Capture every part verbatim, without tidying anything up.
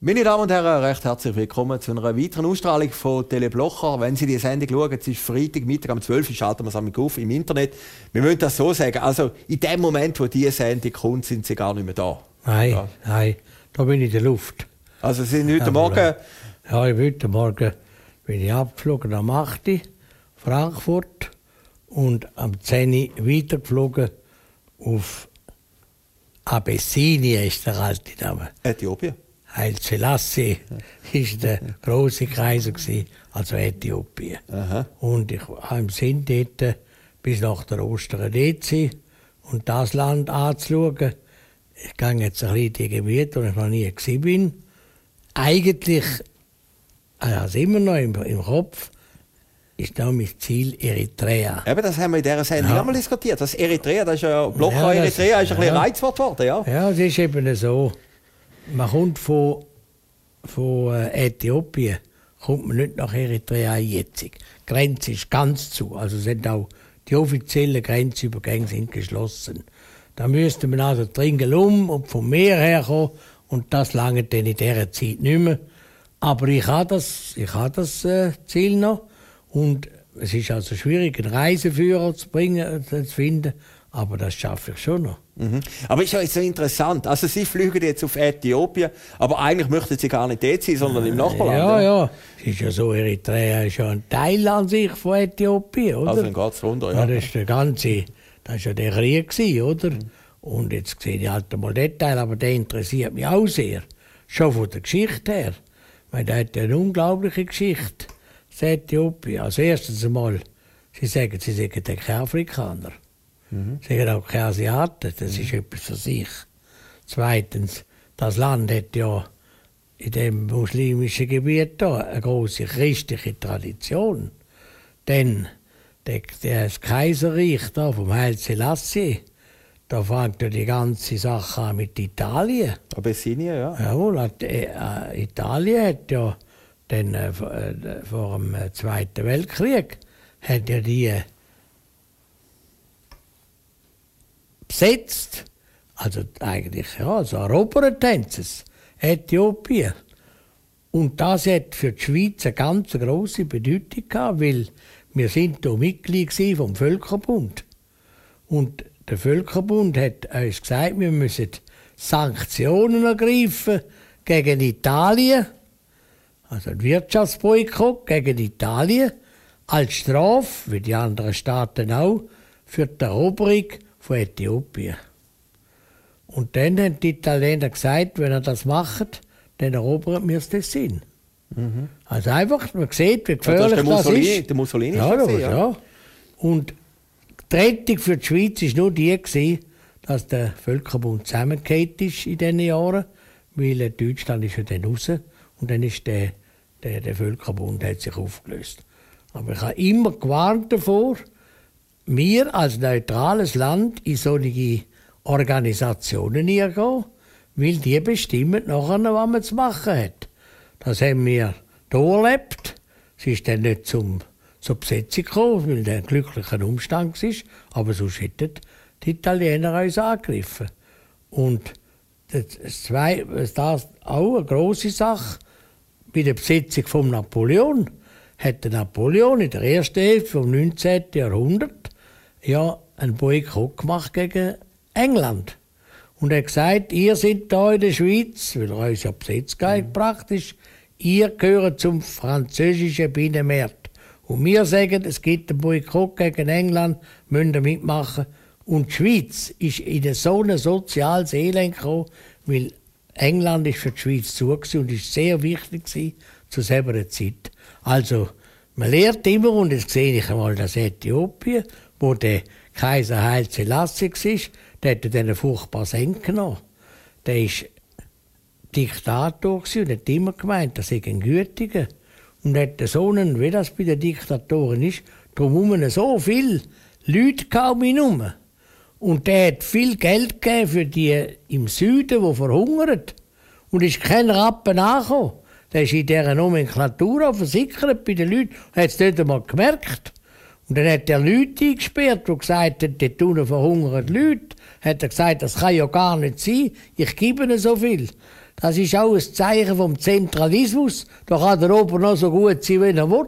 Meine Damen und Herren, recht herzlich willkommen zu einer weiteren Ausstrahlung von Teleblocher. Wenn Sie die Sendung schauen, es ist Freitag, Mittag um zwölf Uhr, schalten wir es einmal auf im Internet. Wir müssen das so sagen, also in dem Moment, wo diese Sendung kommt, sind Sie gar nicht mehr da. Nein, ja. nein, da bin ich in der Luft. Also Sie sind heute ja, Morgen... Ja, heute Morgen bin ich abgeflogen am acht Uhr Frankfurt und am zehn Uhr weitergeflogen auf Abessinien, ist der alte Name. Äthiopien. Haile Selassie war der grosse Kaiser, also Äthiopien. Aha. Und ich habe im Sinn, dort bis nach der Ostern dort zu sein und das Land anzuschauen. Ich gehe jetzt ein bisschen in die Gebiete, wo ich noch nie war. Eigentlich, also immer noch im, im Kopf, ist da mein Ziel Eritrea. Eben, das haben wir in dieser Sendung ja. einmal diskutiert. Das Eritrea, das ist ja, Blocher ja, Eritrea ist ein bisschen ja. Reizwort geworden, ja? Ja, es ist eben so. Man kommt von, von äh, Äthiopien, kommt man nicht nach Eritrea jetzt. Die Grenze ist ganz zu, also sind auch die offiziellen Grenzübergänge sind geschlossen. Da müsste man also dringend um und vom Meer herkommen und das lange dann in dieser Zeit nicht mehr. Aber ich habe das, ich habe das äh, Ziel noch und es ist also schwierig, einen Reiseführer zu, bringen, äh, zu finden, aber das schaffe ich schon noch. Mhm. Aber ist ja jetzt so interessant. Also Sie fliegen jetzt auf Äthiopien, aber eigentlich möchten Sie gar nicht dort sein, sondern im Nachbarland. Ja, ja. Es ist ja so, Eritrea ist ja ein Teil an sich von Äthiopien, oder? Also dann geht es runter, ja. ja. Das ist der ganze, das ist ja der Krieg gewesen, oder? Mhm. Und jetzt sehe ich halt mal den Teil, aber der interessiert mich auch sehr. Schon von der Geschichte her. Weil der hat ja eine unglaubliche Geschichte, das Äthiopien. Als erstes einmal, Sie sagen, Sie sind kein Afrikaner. Mhm. Sie sind auch keine Asiaten, das mhm. ist etwas für sich. Zweitens, das Land hat ja in dem muslimischen Gebiet da eine große christliche Tradition. Denn das Kaiserreich da vom Haile Selassie, da fängt ja die ganze Sache an mit Italien. Abessinien, ja. Jawohl, äh, Italien hat ja dann, äh, vor dem Zweiten Weltkrieg hat ja die besetzt, also eigentlich ja, also erobert haben sie es, Äthiopien. Und das hat für die Schweiz eine ganz grosse Bedeutung gehabt, weil wir sind hier Mitglied vom Völkerbund. Und der Völkerbund hat uns gesagt, wir müssen Sanktionen ergreifen gegen Italien, also ein Wirtschaftsboykott gegen Italien, als Strafe, wie die anderen Staaten auch, für die Eroberung von Äthiopien. Und dann haben die Italiener gesagt, wenn er das macht, dann erobern wir es das Sinn. Mhm. Also einfach, man sieht, wie gefährlich ja, das, das ist. Der Mussolini ja, ist das, ja. ja. Und die Rettung für die Schweiz war nur die, gewesen, dass der Völkerbund zusammengefallen ist in diesen Jahren, weil Deutschland ist ja dann raus und dann ist der, der, der Völkerbund hat sich aufgelöst. Aber ich habe immer gewarnt davor, wir als neutrales Land in solche Organisationen hineingehen, weil die bestimmen nachher, was man zu machen hat. Das haben wir hier erlebt. Es ist dann nicht zum, zur Besetzung gekommen, weil der ein glücklicher Umstand war, aber sonst hätten die Italiener uns angegriffen. Und das, zwei, das ist auch eine grosse Sache. Bei der Besetzung von Napoleon hat der Napoleon in der ersten Hälfte des neunzehnten Jahrhunderts ja einen Boykott gemacht gegen England. Und er hat gesagt, ihr seid hier in der Schweiz, weil er uns ja besetzt hat, mhm. praktisch, ihr gehört zum französischen Binnenmarkt. Und wir sagen, es gibt einen Boykott gegen England, müsst ihr mitmachen. Und die Schweiz ist in so ein soziales Elend gekommen, weil England ist für die Schweiz zu und ist sehr wichtig gewesen, zur selben Zeit. Also, man lernt immer, und jetzt sehe ich einmal das Äthiopien, wo der Kaiser Haile Selassie war, der hat dann einen furchtbaren Senk genommen. Der war Diktator und hat immer gemeint, das sei ein Gütiger. Und hat so einen, wie das bei den Diktatoren ist, drumherum so viele Leute kaum herum. Und der hat viel Geld gegeben für die im Süden, die verhungern. Und ist kein Rappen angekommen. Der ist in dieser Nomenklatur versickert bei den Leuten und hat es nicht einmal gemerkt. Und dann hat er Leute eingesperrt, die gesagt haben, dort unten verhungern Leute. Hat er gesagt, das kann ja gar nicht sein, ich gebe ihnen so viel. Das ist auch ein Zeichen vom Zentralismus. Da kann der oben noch so gut sein, wie er will.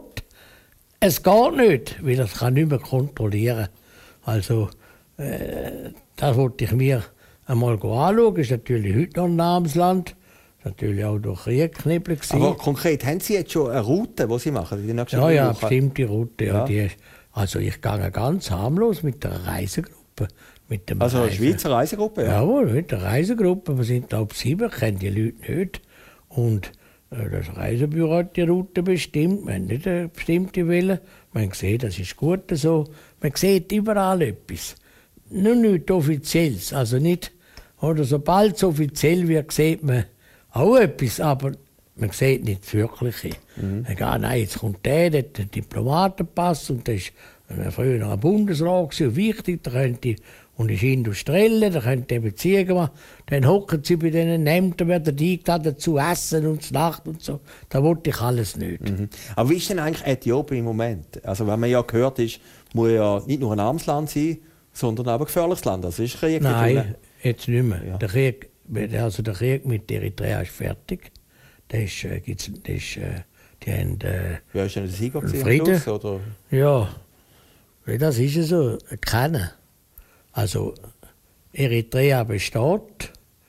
Es geht nicht, weil er es nicht mehr kontrollieren kann. Also, äh, das wollte ich mir einmal anschauen. Das ist natürlich heute noch ein Namensland. Natürlich auch durch Krieg geknibbelt. Aber konkret, haben Sie jetzt schon eine Route, die Sie machen? Die nächsten ja, ja, Wochen? bestimmte Route. Ja. Ja. Die, also ich gehe ganz harmlos mit der Reisegruppe. Mit dem Also eine Reise- Schweizer Reisegruppe? Ja. Jawohl, mit der Reisegruppe. Wir sind da ab sieben, kennen die Leute nicht. Und äh, das Reisebüro hat die Route bestimmt. Wir haben nicht eine bestimmte Welle. Man sieht, das ist gut so. Man sieht überall etwas. Nur nichts Offizielles. Also nicht, oder sobald es offiziell wird, sieht man auch etwas, aber man sieht nicht das Wirkliche. Mhm. Man geht, nein, jetzt kommt der, der hat den Diplomatenpass und das war früher noch ein Bundesrat gewesen, wichtig, der könnte, und ist Industrielle, der könnte Beziehungen machen. Dann hocken sie bei diesen Ämtern, werden die eingeladen zu essen und zu Nacht und so. Da wollte ich alles nicht. Mhm. Aber wie ist denn eigentlich Äthiopien im Moment? Also wenn man ja gehört ist, muss ja nicht nur ein armes Land sein, sondern auch ein gefährliches Land. Also ist Krieg Nein, drin? jetzt nicht mehr. Ja. Der Krieg, also der Krieg mit Eritrea ist fertig. Das ist, äh, gibt's, das ist, äh, die haben, äh, Wer ist denn der Sieger gewesen am Frieden. Schluss, oder? Ja, weil das ist ja so, kennen. Also Eritrea besteht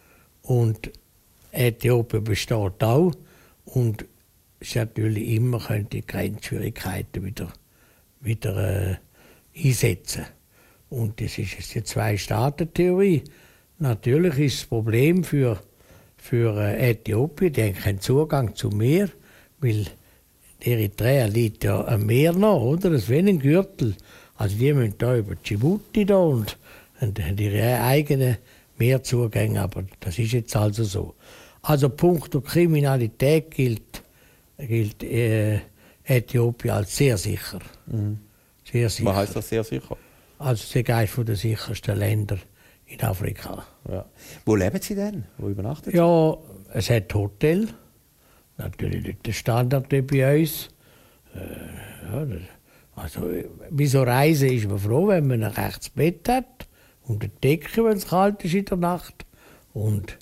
und Äthiopien besteht auch und es ist natürlich immer können die Grenzschwierigkeiten wieder, wieder äh, einsetzen. Und das ist jetzt die Zwei-Staaten-Theorie. Natürlich ist das Problem für, für äh, Äthiopien, die haben keinen Zugang zum Meer, weil Eritrea liegt ja am Meer noch, oder? Das ist wie ein Gürtel. Also die müssen da über Djibouti da und, und haben ihre eigenen Meerzugänge, aber das ist jetzt also so. Also punkto Kriminalität gilt, gilt äh, Äthiopien als sehr sicher. Mhm. Sehr sicher. Was heisst das sehr sicher? Also es ist eines der sichersten Länder in Afrika. Ja. Wo leben Sie denn? Wo übernachten Sie? Ja, es hat Hotel. Natürlich nicht der Standard wie bei uns. Äh, ja, das, also, bei so Reisen ist man froh, wenn man ein rechtes Bett hat und eine Decke, wenn es kalt ist in der Nacht. Und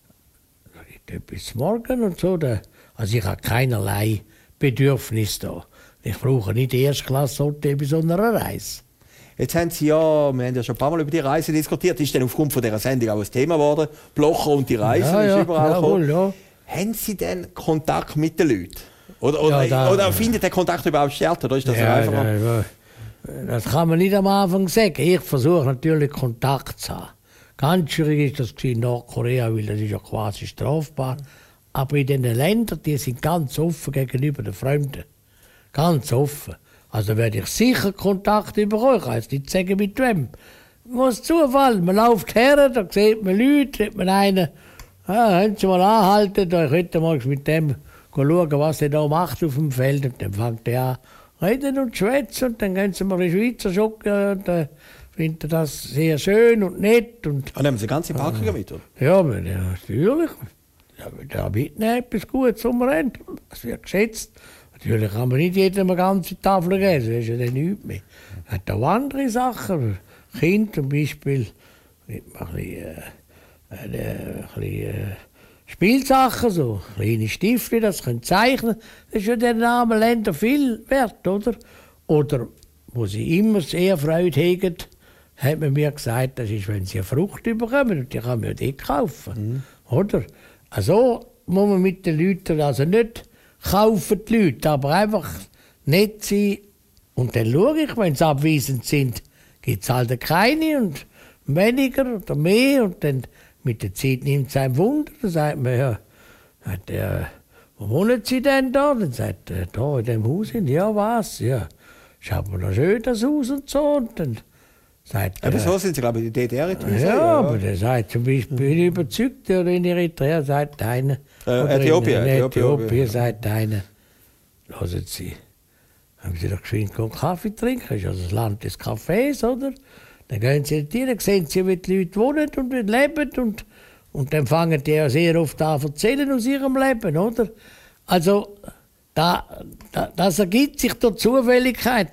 da gibt etwas zum Morgen und so. Da, also ich habe keinerlei Bedürfnis da. Ich brauche nicht Erstklasse-Hotel bei so einer Reise. Jetzt haben Sie ja, wir haben ja schon ein paar Mal über die Reise diskutiert, ist dann aufgrund von dieser Sendung auch ein Thema geworden. Blocher und die Reise Ja, ist ja, überall jawohl, gekommen. ja. Haben Sie denn Kontakt mit den Leuten? Oder, oder, Ja, da- oder findet der Kontakt überhaupt statt? Oder ist das Ja, einfach? ja, ja. Das kann man nicht am Anfang sagen. Ich versuche natürlich Kontakt zu haben. Ganz schwierig ist das in Nordkorea, weil das ist ja quasi strafbar. Aber in diesen Ländern, die sind ganz offen gegenüber den Fremden. Ganz offen. Also werde ich sicher Kontakt bekommen. Ich kann jetzt nicht sagen, mit wem. Was Zufall. Man läuft her, da sieht man Leute, sieht man einen, ah, können Sie mal anhalten, da ich heute mal mit dem schauen, was er da macht auf dem Feld. Und dann fängt er an, reden und schwätzen und dann gehen sie mal in Schweizer Schocken und äh, finden das sehr schön und nett. Und, Ah, nehmen Sie ganze Packungen mit? Oder? ja, aber, ja, natürlich. Ja, da mitnehmen etwas Gutes zum Rennen. Das wird geschätzt. Natürlich kann man nicht jedem eine ganze Tafel geben, das ist ja dann nichts mehr. Es hat auch andere Sachen. Kind zum Beispiel, gibt man ein bisschen, äh, ein bisschen äh, Spielsachen, so kleine Stifte, das können zeichnen. Das ist ja den armen Ländern viel wert, oder? Oder, wo sie immer sehr Freude hegen, hat man mir gesagt, das ist, wenn sie eine Frucht bekommen, und die kann man ja dort kaufen, mhm. Oder? Also muss man mit den Leuten, also nicht kaufen die Leute, aber einfach nett sein. Und dann schaue ich, wenn sie abwesend sind, gibt es halt keine und weniger oder mehr. Und dann mit der Zeit nimmt es einem Wunder. Dann sagt man, ja, hat der, wo wohnen Sie denn da? Dann sagt er, da in dem Haus. Ja, was? Ja, ist aber noch schön, das Haus und so. Und dann sagt Aber er, so sind Sie, glaube ich, in der D D R. in Tunesien, ja, oder? aber der sagt zum Beispiel, bin ich überzeugt, oder in Eritrea sagt einer, Äh, oder Äthiopien, in Äthiopien, Äthiopien ja. sagt einer, hören Sie, haben Sie doch geschwind einen Kaffee trinken, das ist also das Land des Kaffees, oder? Dann gehen Sie dorthin, dann sehen Sie, wie die Leute wohnen und wie sie leben und, und dann fangen die ja sehr oft an zu erzählen aus ihrem Leben, oder? Also, da, da, das ergibt sich durch Zufälligkeiten.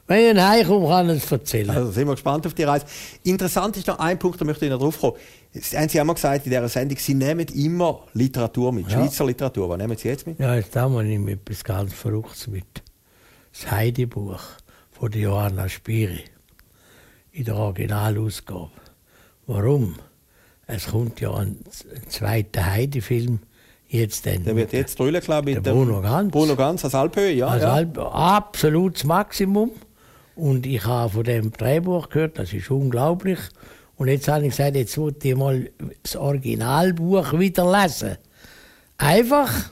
Wenn ich heimkomme, kann ich es erzählen. Also sind wir gespannt auf die Reise. Interessant ist noch ein Punkt, da möchte ich noch drauf kommen. Sie haben Sie einmal gesagt in dieser Sendung, Sie nehmen immer Literatur mit, ja. Schweizer Literatur. Was nehmen Sie jetzt mit? Ja, jetzt haben wir nicht mit etwas ganz Verrücktes mit. Das Heidebuch von Johanna Spiri in der Originalausgabe. Warum? Es kommt ja ein, ein zweiter Heidi-Film jetzt dann. Der wird jetzt drüllen, glaube ich, mit Bruno Ganz. Bruno Ganz als Alphöhe, ja. Als ja. Alp, absolutes Maximum. Und ich habe von dem Drehbuch gehört, das ist unglaublich. Und jetzt habe ich gesagt, jetzt wollte ich mal das Originalbuch wieder lesen. Einfach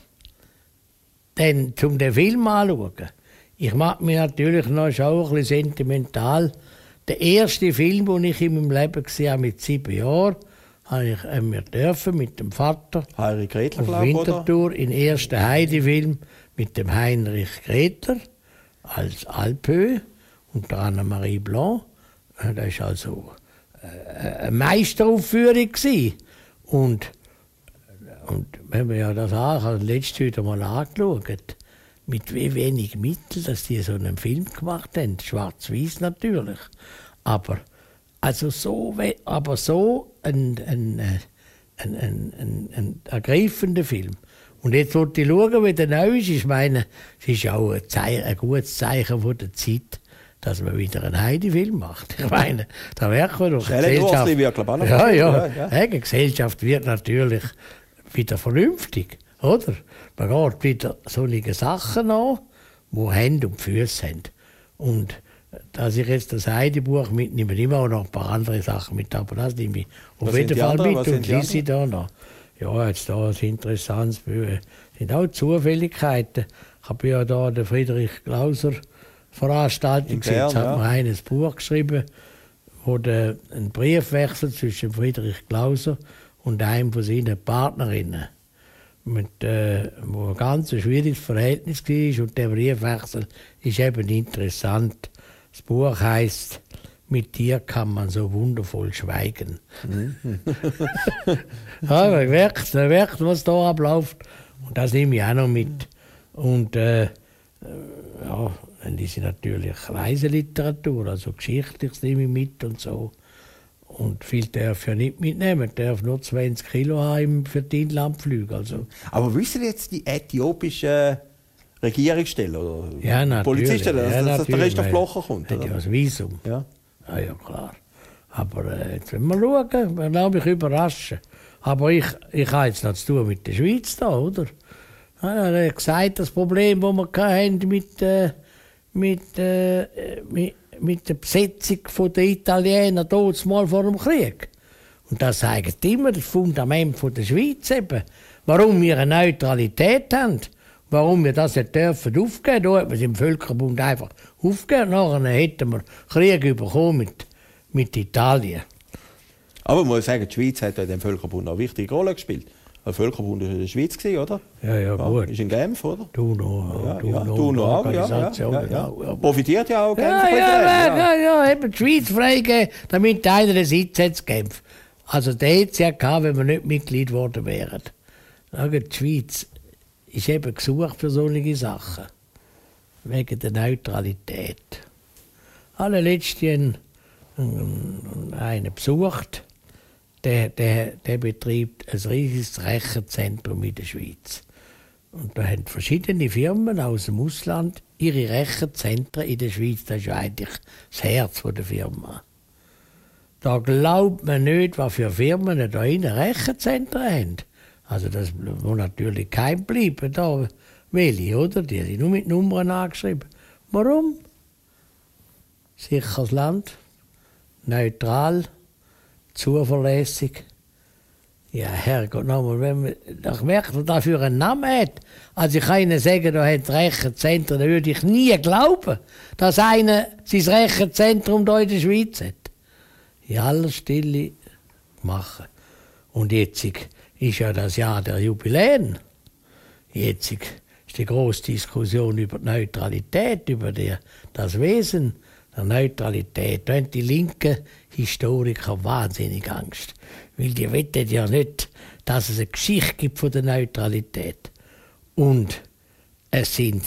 dann zum den Film anschauen. Ich mache mich natürlich noch schon ein bisschen sentimental. Der erste Film, den ich in meinem Leben gesehen habe, mit sieben Jahren, habe ich äh, mir dürfen mit dem Vater Heinrich Gretler, auf Winterthur in den ersten Heidi-Film mit dem Heinrich Gretler als Alphöhe und der Annemarie Blanc. Das war also äh, eine Meisteraufführung. Und, und wenn man ja das auch als letztes wieder mal angeschaut, mit wie wenig Mitteln, dass die so einen Film gemacht haben, schwarz-weiß natürlich, aber also so, aber so ein, ein, ein, ein, ein, ein ergreifender Film. Und jetzt wollte ich schauen, wie der neu ist. Ich meine, es ist auch ein, Zeichen, ein gutes Zeichen von der Zeit, dass man wieder einen Heidi-Film macht. Ich meine, da wird man doch Gesellschaft... Ja, ja, ja, ja. Die Gesellschaft wird natürlich wieder vernünftig, oder? Man geht wieder solche Sachen an, die Hände und Füße haben. Und dass ich jetzt das Heidebuch mitnehme, immer auch noch ein paar andere Sachen mit, aber das nehme ich auf jeden Fall mit und lese ich da noch. Ja, jetzt da ein interessantes Buch. Das sind auch Zufälligkeiten. Ich habe ja da den Friedrich Glauser Veranstaltung gesehen. Jetzt hat mir ein Buch geschrieben, wo der, ein Briefwechsel zwischen Friedrich Glauser und einem von seinen Partnerinnen, mit, äh, wo ein ganz schwieriges Verhältnis war. Und der Briefwechsel ist eben interessant. Das Buch heisst «Mit dir kann man so wundervoll schweigen». Ja, man merkt, man merkt, was da abläuft. Und das nehme ich auch noch mit. Und äh, ja, dann ist natürlich Reiseliteratur, also Geschichtliches nehme ich mit und so. Und viel darf ich ja nicht mitnehmen, ich darf nur zwanzig Kilo haben für die Inlandflüge. Also. Aber wissen jetzt die äthiopischen Regierungsstellen oder ja, Polizisten, dass, ja, dass der Christoph Blocher kommt? Hat ja das Visum. Ja. Ja, ja, klar. Aber äh, jetzt wenn wir schauen, wir lassen mich überraschen. Aber ich, ich habe jetzt noch zu tun mit der Schweiz da, oder? Ja, er hat gesagt, das Problem, das wir hatten mit, äh, mit, äh, mit, mit der Besetzung der Italiener dort mal vor dem Krieg. Und das sagt immer das Fundament der Schweiz eben. Warum wir eine Neutralität haben, warum wir das nicht dürfen aufgeben. Da hat man es im Völkerbund einfach aufgegeben. Nachher hätten wir Krieg bekommen mit, mit Italien. Aber man muss sagen, die Schweiz hat in dem Völkerbund eine wichtige Rolle gespielt. Der Völkerbund war in der Schweiz, oder? Ja, ja, gut. Ist in Genf, oder? Du noch. Ja, du ja, noch. du noch auch, ja, ja, ja, ja. Profitiert ja auch Genf. Ja, ja, ja, ja, ja, eben die Schweiz freigeben, damit einer den Sitz hat, Genf. Also der hätte es ja gehabt, wenn wir nicht Mitglied geworden wären. Die Schweiz ist eben gesucht für solche Sachen. Wegen der Neutralität. Alle letzten einen besucht, der, der, der betreibt ein riesiges Rechenzentrum in der Schweiz. Und da haben verschiedene Firmen aus dem Ausland ihre Rechenzentren in der Schweiz. Das ist eigentlich das Herz der Firma. Da glaubt man nicht, was für Firmen da innen Rechenzentren haben. Also das muss natürlich kein bleiben, da welche, oder? Die sind nur mit Nummern angeschrieben. Warum? Sicheres Land, neutral, zuverlässig. Ja, Herrgott, nochmal, wenn man, ich merke, was das für einen Namen hat. Also ich kann Ihnen sagen, da hat Rechenzentrum, da würde ich nie glauben, dass einer sein Rechenzentrum hier in der Schweiz hat. In aller Stille machen. Und jetzt ist ja das Jahr der Jubiläen. Jetzt ist die grosse Diskussion über die Neutralität, über die, das Wesen der Neutralität. Da haben die linken Historiker wahnsinnig Angst. Weil die wettet ja nicht, dass es eine Geschichte gibt von der Neutralität. Und es sind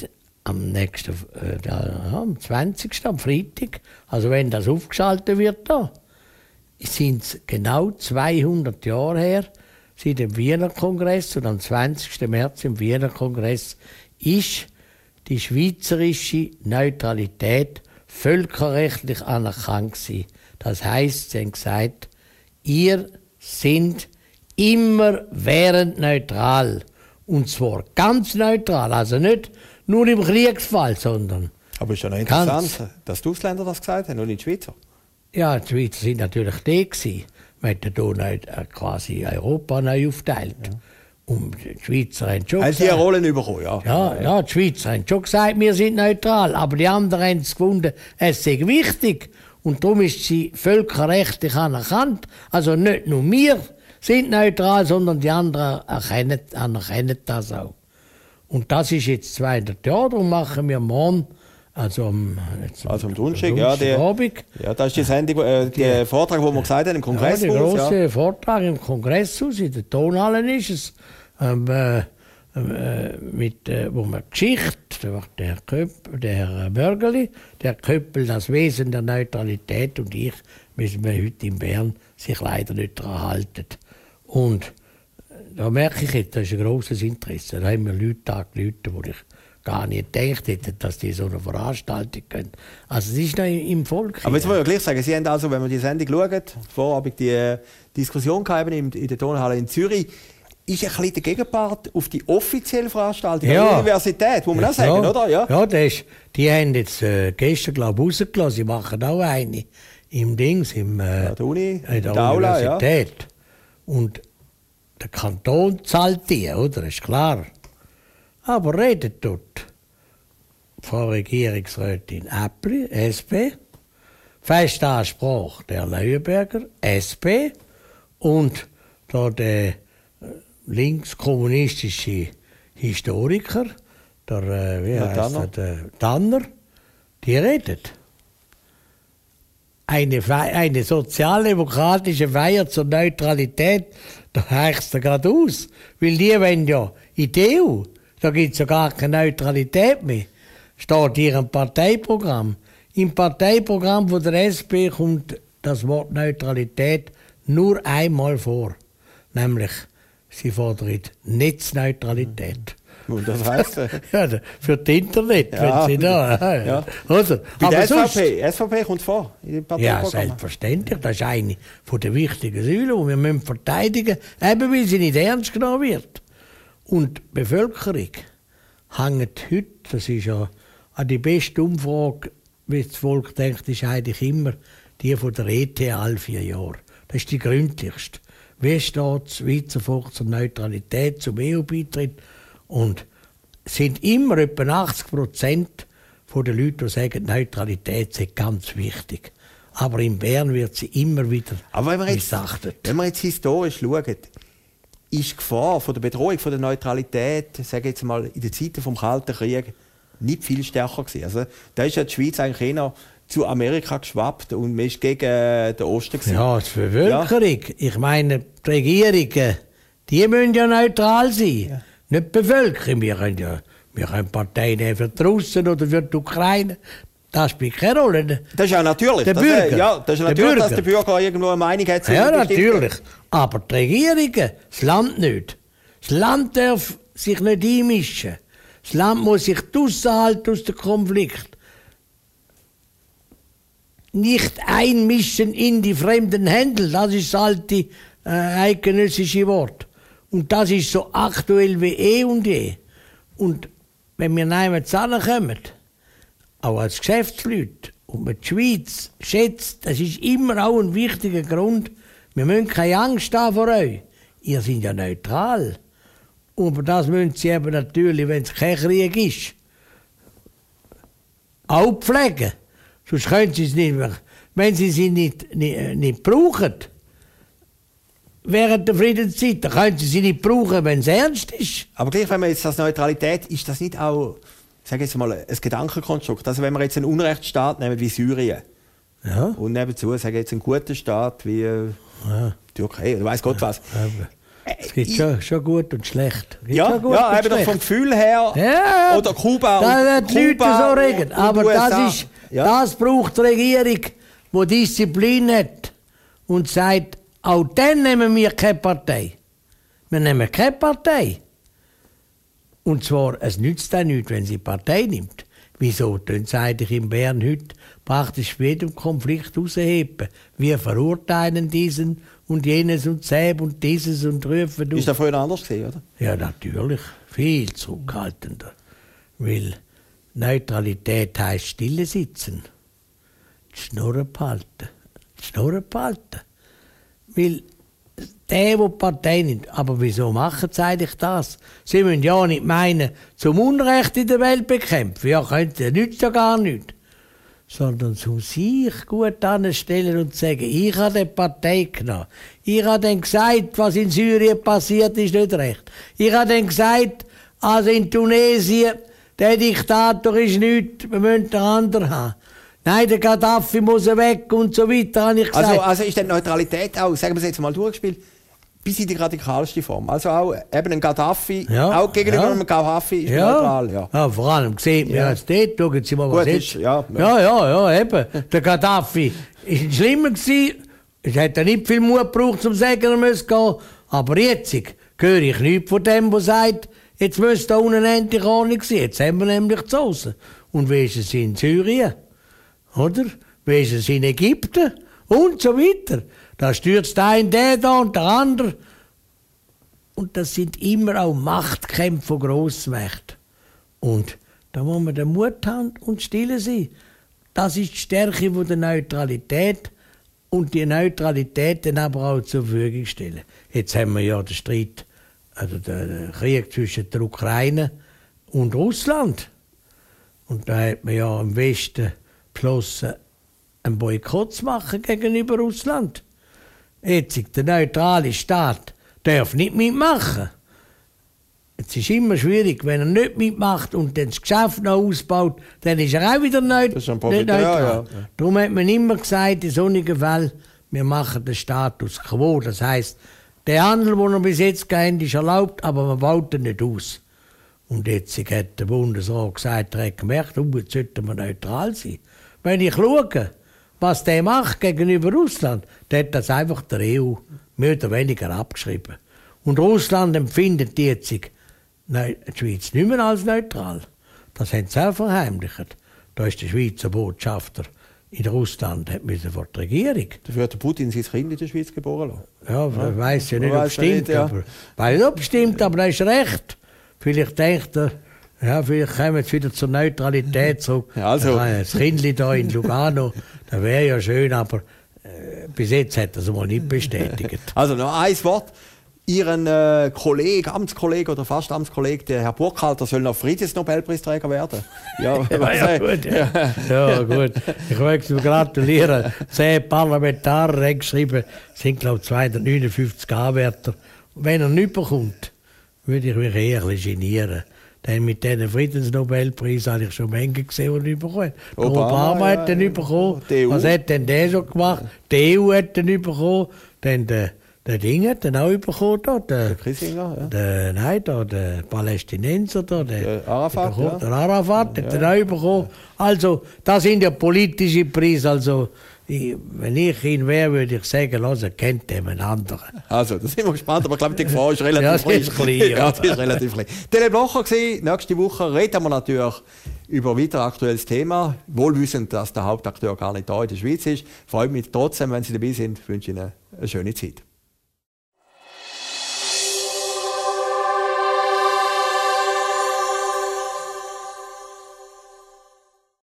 am nächsten, äh, ja, am zwanzigsten am Freitag, also wenn das aufgeschaltet wird da, sind es genau zweihundert Jahre her, seit dem Wiener Kongress, und am zwanzigsten März im Wiener Kongress ist die schweizerische Neutralität völkerrechtlich anerkannt gewesen. Das heisst, sie haben gesagt, ihr seid immerwährend neutral. Und zwar ganz neutral, also nicht nur im Kriegsfall, sondern aber es ist ja noch interessant, dass die Ausländer das gesagt haben und nicht die Schweizer. Ja, die Schweizer sind natürlich die gewesen. Man hat hier nicht, äh, quasi Europa neu aufgeteilt. Ja. Und die Schweizer haben schon gesagt... Also die Rollen bekommen, ja. ja. Ja, die Schweizer haben schon gesagt, wir sind neutral. Aber die anderen haben es gefunden, es sei wichtig. Und darum ist sie völkerrechtlich anerkannt. Also nicht nur wir sind neutral, sondern die anderen erkennen, anerkennen das auch. Und das ist jetzt zweihundert Jahre, darum machen wir morgen, also am, also am Donnerstag, ja, der, ja, das ist die Sendung, äh, der die, Vortrag, den wir gesagt haben, im Kongresshaus. Ja, der große ja. Vortrag im Kongresshaus, in der Tonhalle ist es, ähm, äh, äh, mit, äh, wo man Geschichte, der, Köp, der Mörgeli, der Köppel, das Wesen der Neutralität und ich, müssen wir heute in Bern sich leider nicht daran halten. Und da merke ich jetzt, das ist ein grosses Interesse. Da haben wir Leute angerufen, wo ich gar nicht gedacht hätte, dass die so eine Veranstaltung können. Also es ist noch im Volk. Aber jetzt muss ich gleich sagen, Sie haben also, wenn man die Sendung schaut, vorabend die Diskussion gehabt in der Tonhalle in Zürich, ist ein bisschen der Gegenpart auf die offizielle Veranstaltung ja. der Universität, muss man ja. auch sagen, oder? Ja, ja das ist, die haben jetzt äh, gestern, glaube ich, rausgelassen. Sie machen auch eine im Dings, im, äh, ja, der Uni, in der Aula, Universität. Ja. Und der Kanton zahlt die, oder? Ist klar. Aber redet dort Frau Regierungsrätin Äppli, S P, Festansprache der Leuenberger, S P, und da der linkskommunistische Historiker, der, äh, wie ja, heißt Tanner. der, der Tanner, die redet. Eine, eine sozialdemokratische Feier zur Neutralität, da heißt es gerade aus. Weil die wollen ja in die E U, da gibt es ja gar keine Neutralität mehr. Steht hier im Parteiprogramm. Im Parteiprogramm von der S P kommt das Wort Neutralität nur einmal vor. Nämlich, sie fordert Netzneutralität. Und das heisst? Ja, für das Internet, ja, wenn sie da... Ja. Also, bei der aber S V P, sonst, S V P kommt vor in dem Parteiprogramm. Ja, selbstverständlich. Das ist eine der wichtigen Säulen, die wir müssen verteidigen müssen, eben weil sie nicht ernst genommen wird. Und die Bevölkerung hängt heute, das ist ja an die beste Umfrage, wie das Volk denkt, ist eigentlich immer die von der E T alle vier Jahre. Das ist die gründlichste. Wie steht das Schweizer Volk zur Neutralität, zum E U-Beitritt? Und es sind immer etwa achtzig Prozent der Leute, die sagen, Neutralität sei ganz wichtig. Aber in Bern wird sie immer wieder Aber wenn wir jetzt, missachtet. Wenn wir jetzt historisch schauen, ist die Gefahr von der Bedrohung von der Neutralität, sage jetzt mal, in den Zeiten des Kalten Krieges nicht viel stärker gewesen. Also, da ist ja die Schweiz eigentlich eher zu Amerika geschwappt und man ist gegen den Osten gewesen. Ja, die Bevölkerung. Ja. Ich meine, die Regierungen, die müssen ja neutral sein. Ja. Nicht die Bevölkerung. Wir können ja wir können Parteien nehmen für die Russen oder für die Ukraine. Das spielt keine Rolle. Das ist ja natürlich. Der das Bürger. Ist, ja, das ist natürlich, der dass der Bürger irgendwo eine Meinung hat. Ja, natürlich. Aber die Regierungen, das Land nicht. Das Land darf sich nicht einmischen. Das Land muss sich aushalten aus dem Konflikt. Nicht einmischen in die fremden Händel, das ist das alte äh, eidgenössische Wort. Und das ist so aktuell wie eh und je. Und wenn wir nicht zusammenkommen, auch als Geschäftsleute, und man die Schweiz schätzt, das ist immer auch ein wichtiger Grund, wir müssen keine Angst haben vor euch. Ihr seid ja neutral. Aber das müssen sie eben natürlich, wenn es kein Krieg ist, auch pflegen. Sonst können sie es nicht mehr. Wenn sie sie nicht, nicht, nicht brauchen, während der Friedenszeit, dann können sie sie nicht brauchen, wenn es ernst ist. Aber gleich, wenn man jetzt das Neutralität, ist das nicht auch, sage jetzt mal, ein Gedankenkonstrukt? Also wenn wir jetzt einen Unrechtsstaat nehmen wie Syrien, ja. und nebenzu, sage jetzt einen guten Staat wie äh, ja. Türkei oder weiss Gott was. Ja. Es gibt schon, schon gut und schlecht. Ja, schon gut ja und eben doch schlecht. vom Gefühl her. Ja, Oder Kuba da und werden die Leute Kuba so regen. und Aber U S A. das, ist, Ja. das braucht die Regierung, die Disziplin hat und sagt, auch dann nehmen wir keine Partei. Wir nehmen keine Partei. Und zwar, es nützt auch nichts, wenn sie Partei nimmt. Wieso tun sie eigentlich in Bern heute praktisch bei jedem Konflikt rausheben? Wir verurteilen diesen und jenes und Säb und dieses und rufen. Ist das früher anders gewesen, oder? Ja, natürlich. Viel zurückhaltender. Weil Neutralität heisst stille sitzen. Die Schnurren behalten. Die Schnurren behalten. Weil der, der die Partei nimmt. Aber wieso machen sie eigentlich das? Sie müssen ja nicht meinen, zum Unrecht in der Welt bekämpfen. Ja, könnt ihr nützt ja gar nichts. Sondern zu sich gut anstellen und sagen, ich habe die Partei genommen. Ich habe dann gesagt, was in Syrien passiert, ist nicht recht. Ich habe dann gesagt, also in Tunesien, der Diktator ist nichts, wir müssen den anderen haben. Nein, der Gaddafi muss weg und so weiter, habe ich gesagt. Also, also ist die Neutralität auch, sagen wir es jetzt mal durchgespielt, bis in die radikalste Form. Also auch eben ein Gaddafi, Ja, auch gegenüber ja. einem Gaddafi ist Ja. neutral. Ja. Ja, vor allem sieht man Ja. ja jetzt dort, schauen Sie mal, was Gut, jetzt... ist- ja, ja, ja, ja, eben. Der Gaddafi war schlimmer gewesen. Es hat ja nicht viel Mut gebraucht, um zu sagen, er müsse gehen. Aber jetzt höre ich nichts von dem, der sagt, jetzt müsste da unten endlich Ordnung sein. Jetzt haben wir nämlich die Soße. Und wie ist es in Syrien? Oder? Wie ist es in Ägypten? Und so weiter. Da stürzt ein der da und der andere. Und das sind immer auch Machtkämpfe von Grossmächten. Und da muss man den Mut haben und still sein. Das ist die Stärke von der Neutralität und die Neutralität dann aber auch zur Verfügung stellen. Jetzt haben wir ja den Streit, also den Krieg zwischen der Ukraine und Russland. Und da hat man ja im Westen beschlossen, einen Boykott zu machen gegenüber Russland. Jetzt der neutrale Staat darf nicht mitmachen. Es ist immer schwierig, wenn er nicht mitmacht und dann das Geschäft noch ausbaut, dann ist er auch wieder neut Das ist ein nicht Profiteur, neutral. ja, ja. Darum hat man immer gesagt, in solchen Fällen, wir machen den Status quo. Das heisst, der Handel, den er bis jetzt kennt, ist erlaubt, aber man baut ihn nicht aus. Und jetzt hat der Bundesrat gesagt, er hat gemerkt, oh, jetzt sollten wir neutral sein. Wenn ich schaue, was der macht gegenüber Russland, dann hat das einfach der E U mehr oder weniger abgeschrieben. Und Russland empfindet die jetzt die Schweiz nicht mehr als neutral. Das haben sie auch verheimlicht. Da ist der Schweizer Botschafter in Russland hat müssen vor die Regierung. Dafür hat der Putin sein Kind in der Schweiz geboren lassen. Ja, man weiss ja nicht, Man ob weiss es ja stimmt. nicht, ja. Aber, weil nicht, ob es stimmt, aber er ist recht. Vielleicht denkt er, ja, vielleicht kommen wir jetzt wieder zur Neutralität zurück. Ja, also. Das Kindli da in Lugano, das wäre ja schön, aber äh, bis jetzt hat er es mal nicht bestätigt. Also noch ein Wort. Ihren äh, Kollegen, Amtskollege oder fast Amtskollege, der Herr Burkhalter, soll noch Friedensnobelpreisträger werden. Ja, Ja, ja, gut, ja. ja, gut. Ich möchte ihm gratulieren. Zehn Parlamentarier haben geschrieben, es sind, glaube ich, zweihundertneunundfünfzig Anwärter. Wenn er nicht bekommt, würde ich mich eher ein bisschen genieren. Denn mit diesen Friedensnobelpreis habe ich schon Menge gesehen, die nicht bekommen. Der Obama, Obama ja, hat den nicht bekommen. die E U. Was hat denn der so gemacht? Die E U hat den nicht bekommen. Dann der, der Ding hat den auch bekommen. Da, der, Der Kissinger, ja. der, nein, da, der Palästinenser, da, der, Der Arafat, der, ja. der Arafat hat den auch bekommen. Also, das sind ja politische Preise. Also, ich, wenn ich ihn wäre, würde ich sagen, lass, er kennt den einen anderen. Also, da sind wir gespannt, aber ich glaube, die Gefahr ist relativ Ja, das ist klein, ja. Ja, die ist relativ klein. Tele Blocher gewesen. Nächste Woche reden wir natürlich über ein weiter aktuelles Thema. Wohlwissend, dass der Hauptakteur gar nicht da in der Schweiz ist. Freut mich trotzdem, wenn Sie dabei sind. Ich wünsche Ihnen eine schöne Zeit.